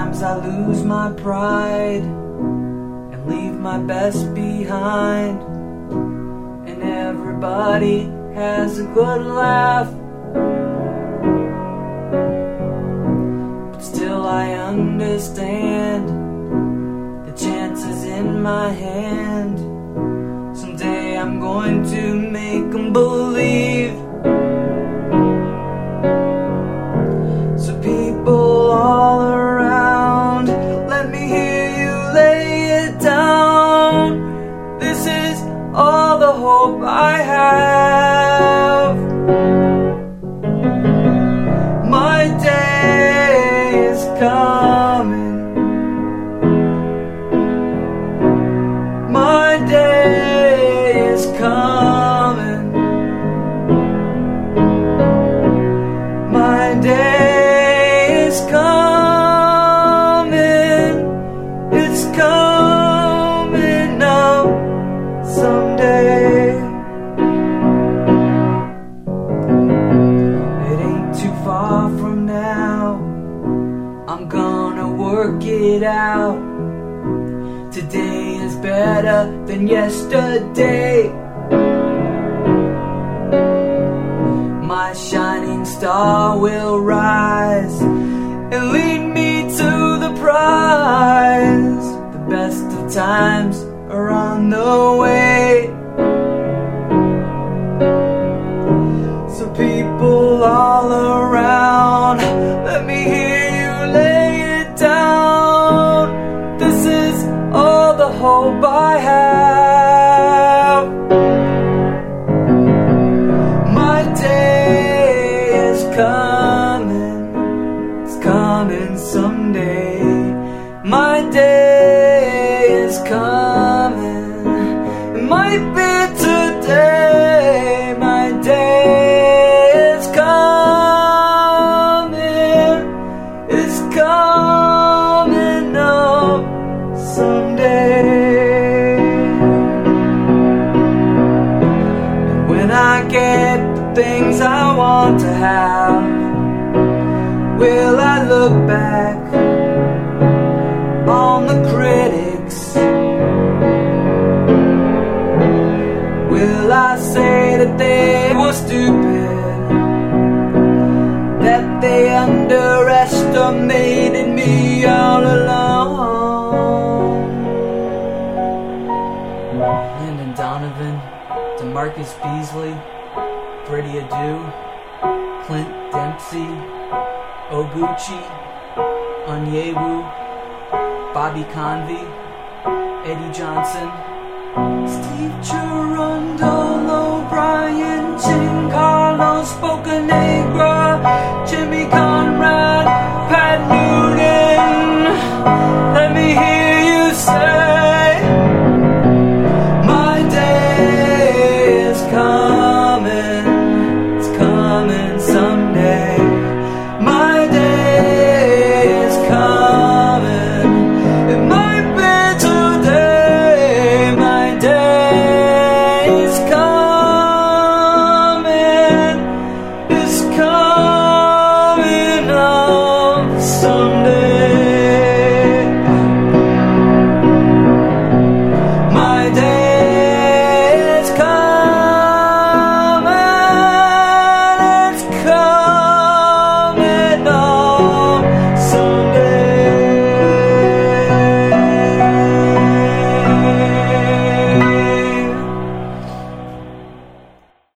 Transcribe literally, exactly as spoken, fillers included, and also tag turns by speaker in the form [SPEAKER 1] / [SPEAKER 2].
[SPEAKER 1] Sometimes I lose my pride and leave my best behind, and everybody has a good laugh, but still I understand the chances in my hand. Someday I'm going to make them believe. So people all around, let me hear you lay it down. This is all the hope I have. My day is coming. My day is coming. My day is coming. It's coming now someday. It ain't too far from now. I'm gonna work it out. Today is better than yesterday. My shining star will rise and lead me to the prize. The best of times are on the way. So people all around, let me hear you lay it down. This is all the hope I have. My day is coming. It's coming someday. My day is coming. It might be today. My day is coming. It's coming up someday. When I get the things I want to have, will I look back on the critics? Will I say that they were stupid, that they underestimated me all along? Landon Donovan, DeMarcus Beasley, Freddie Adu, Clint Dempsey, Oguchi, Onyewu, Bobby Convey, Eddie Johnson, Steve Cherundolo, Brian Chin, Carlos Bocanegra,